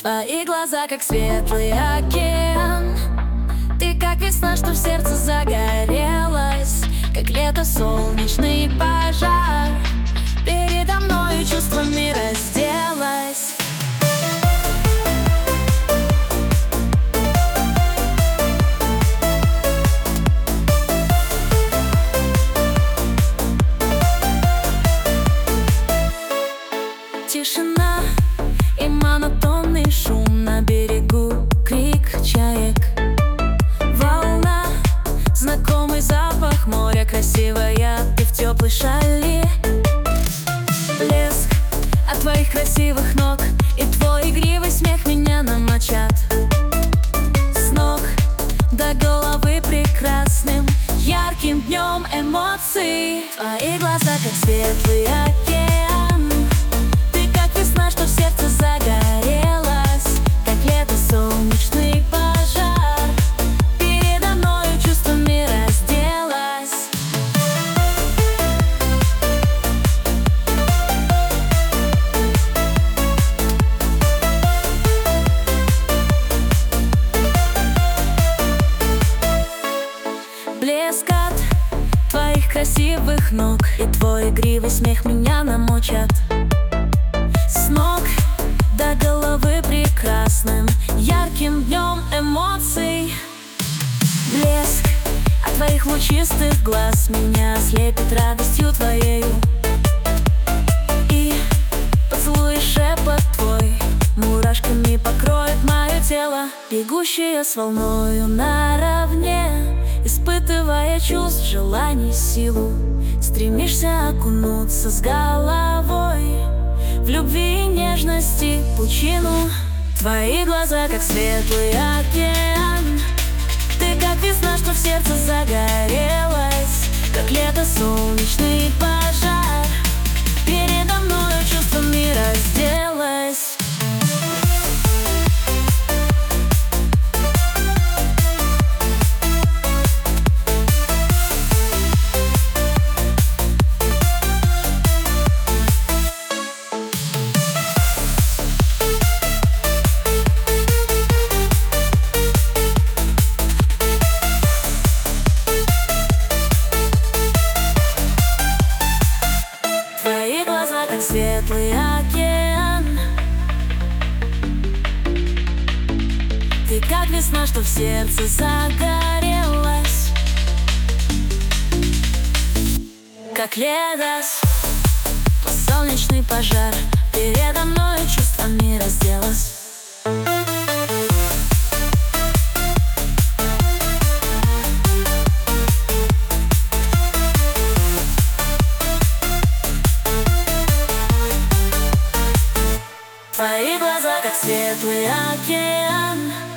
Твои глаза, как светлый океан. Ты как весна, что в сердце загорелась, как лето солнечный пожар. Передо мною чувствами разделась. Тишина и монотонный шум на берегу, крик чаек. Волна, знакомый запах моря, красивая ты в теплой шали. Блеск от твоих красивых ног и твой игривый смех меня намочат. С ног до головы прекрасным, ярким днем эмоций. Твои глаза, как светлый океан. Ты как весна, что в сердце загорелась, как лето солнечный пожар. Передо мною чувствами разделась. Блеск от твоих красивых ног и твой игривый смех меня намочат. С ног до головы прекрасным, ярким днем эмоций. Блеск от твоих лучистых глаз меня ослепит радостью твоею. И поцелуй, шепот твой мурашками покроет мое тело, бегущее с волною наравне. Испытывая чувств, желаний, силу, стремишься окунуться с головой в любви и нежности пучину. Твои глаза, как светлый океан. Ты как весна, что в сердце загорелась, как лето солнечный пожар. Передо мною чувствами разделась. Твои глаза, как светлый океан. Ты как весна, что в сердце загорелась, как лето солнечный пожар. Передо мной чувствами разделась. Твои глаза, как светлый океан.